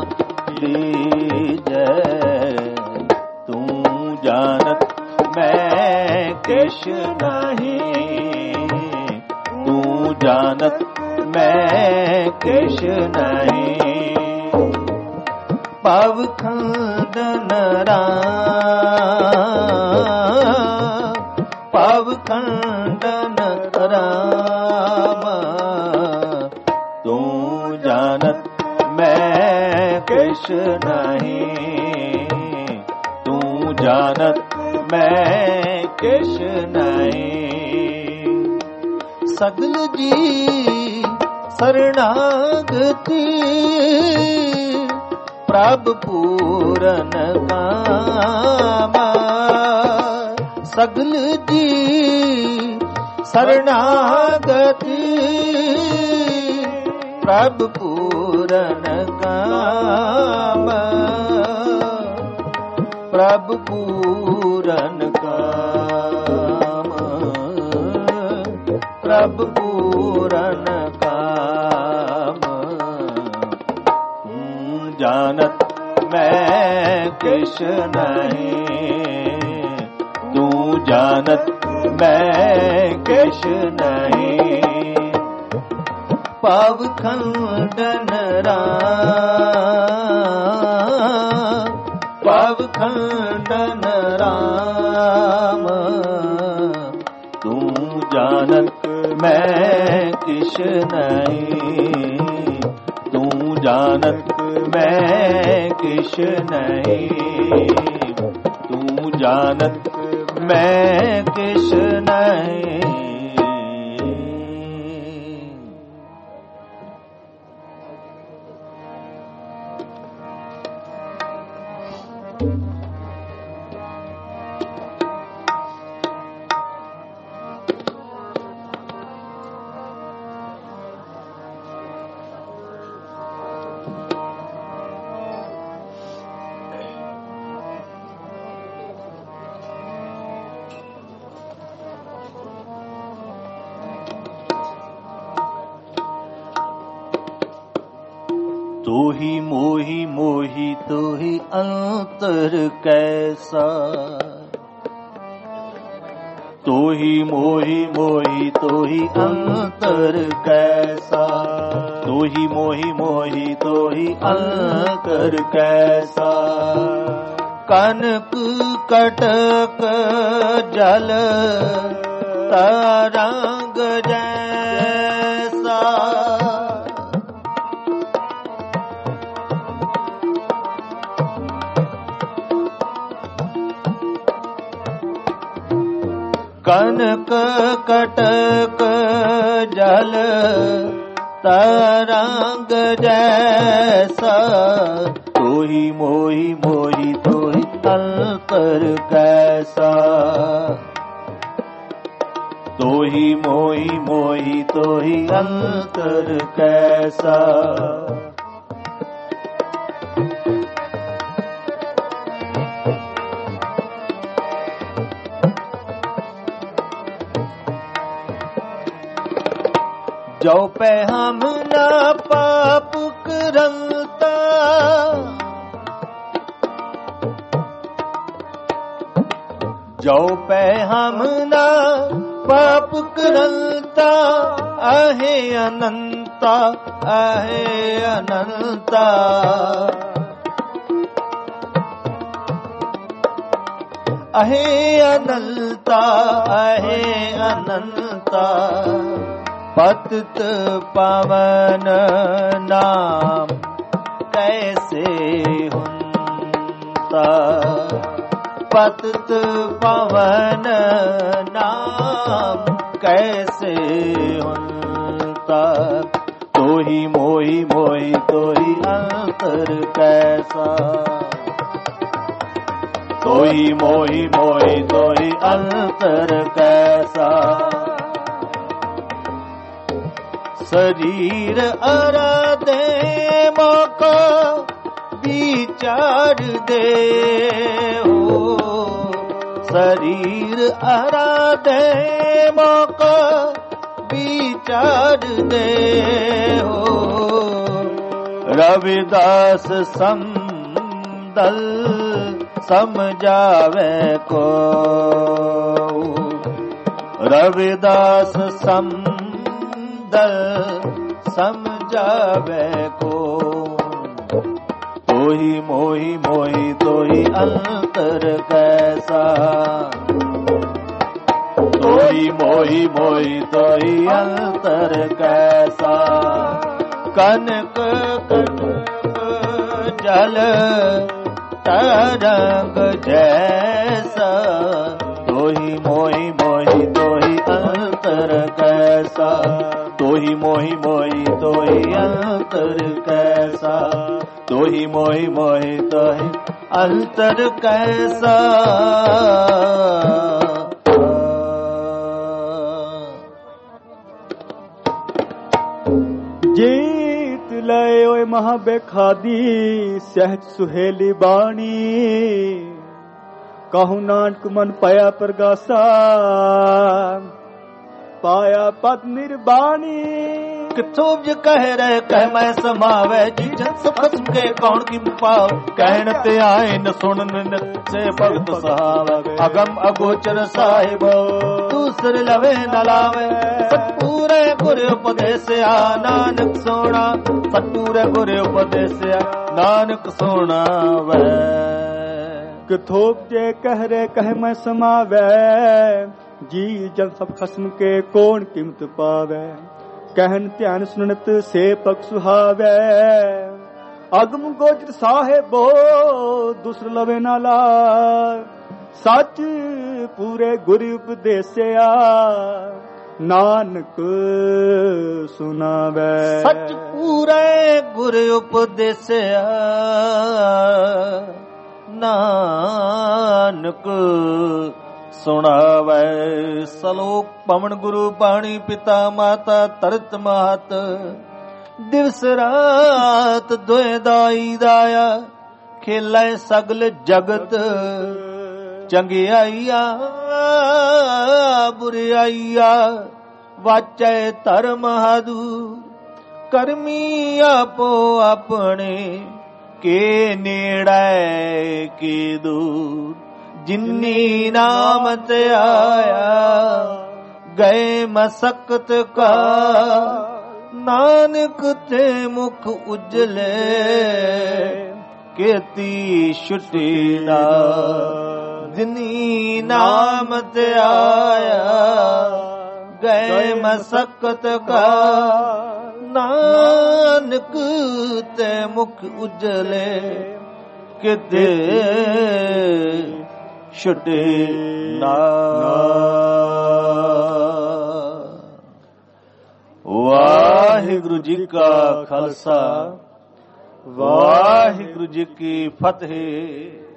दीजै। तू जानत मैं किछ नहीं, तू जानत मैं किछ नहीं। पव खंडन राम पव खंडन राम। तू जानत मैं किछ नहीं, तू जानत मैं किछ नहीं। सगल जी शरणागति प्रभ पूरन कामा। सगल जी शरणागति प्रभ पूरन कामा। प्रभ पूरन कामा, प्रभ पूरन कामा। जानत मैं किछ नहीं, तू जानत मैं किछ नहीं। पव खंडन राम पव खंडन राम। तू जानत मैं किछ नहीं, तू जानत मैं किछ नहीं। तू जानत मैं किछ नहीं। Thank you. ਤੋਹੀ ਮੋਹੀ ਮੋਹੀ ਤੋਹੀ ਅੰਤਰ ਕੈਸਾ, ਤੋਹੀ ਮੋਹੀ ਮੋਹੀ ਤੋਹੀ ਅੰਤਰ ਕੈਸਾ, ਤੋਹੀ ਮੋਹੀ ਮੋਹੀ ਤੋਹੀ ਅੰਤਰ ਕੈਸਾ। ਕਨਕ ਕਟਕ ਜਲ ਤਰੰਗ ਜੈਸਾ, ਕਨਕ ਕਟਕ ਜਲ ਤਰੰਗ ਜੈਸਾ। ਤੋਹੀ ਮੋਹੀ ਮੋਹੀ ਤੋਹੀ ਅੰਤਰ ਕੈਸਾ, ਤੋਹੀ ਮੋਹੀ ਮੋਹੀ ਤੋਹੀ ਅੰਤਰ ਕੈਸਾ। ਜੋ ਪੈ ਹਮ ਨਾ ਪਾਪ ਕਰੰਤਾ, ਜੋ ਪੈ ਹਮ ਨਾ ਪਾਪ ਕਰੰਤਾ। आहे अनंता आहे अनंता, आहे अनंता आहे अनंता। पतित पावन नाम कैसे हुंता, पतित पावन नाम कैसे हुंता। तोही मोही मोही तोही अंतर कैसा, तोही मोही मोही तोही अंतर कैसा। शरीर आराधे मौका विचार दे हो, शरीर आराधे मौका विचार दे हो। रविदास समदल समझावे को, रविदास सम दल समझावे को। तोही मोही मोही तोही अंतर कैसा, तोही मोही मोही तोही अंतर कैसा। कनक कनक जल तरंग जैसा, तोही मोही मोही तोही अंतर कैसा। तोही मोही मोही तोही अंतर कैसा, तोही मोही मोही तोही अंतर कैसा। जीत लय ओए महाबेखादी सहज सुहेली बाणी। कहूँ नानक मन पाया प्रगासा, पाया पद निर्बाणी। किथों ज कह रहे कह मैं समावे, जी जन सब खसम के कौन की पाव। कहन ते आए न सुनन से भगत सहावे, अगम अगोचर साहिब दूसर लवे न लावे। सतपूरे गुर उपदेसिया नानक सोना, सतपूरे गुर उपदेसिया नानक सोना वै। किथों जे कह रहे कह मैं समावे, जी जन सब खसम के कौन कीमत पावे। कहन ध्यान सुनत से पग सुहावे, अगम गोचर साहेबो दूसर लवे नाला। सच पूरे गुरु उपदेसिया नानक सुनावे। सच पूरे गुरु उपदेसिया नानक सुनावे। सलोक पवन गुरु बाणी पिता माता तरत महत। दिवस रात दोए दाई दाया, खेलै सगल जगत। चंगियाइया बुराइया वाचै धर्म हादू। ਕਰਮੀ ਆਪੋ ਆਪਣੇ ਕੇ ਨੇੜੇ ਕੀ ਦੂਰ ਜਿਨੀ ਨਾਮ ਤੇ ਆਇਆ ਗਏ ਮਸਕਤ ਕਾ ਨਾਨਕ ਤੇ ਮੁਖ ਉਜਲੇ ਕੀਤੀ ਛੁੱਟੀ ਨਾ ਜਿਨੀ ਨਾਮ ਤੇ ਆਇਆ ਗਏ ਮਸਕਤ ਕਾ ਨਾਨਕ ਤੇ ਮੁਖ ਉਜਲੇ ਕਿਤੇ ਛੁੱਟੇ ਨਾ। ਵਾਹਿਗੁਰੂ ਜੀ ਕਾ ਖਾਲਸਾ ਵਾਹਿਗੁਰੂ ਜੀ ਕੀ ਫਤਿਹ।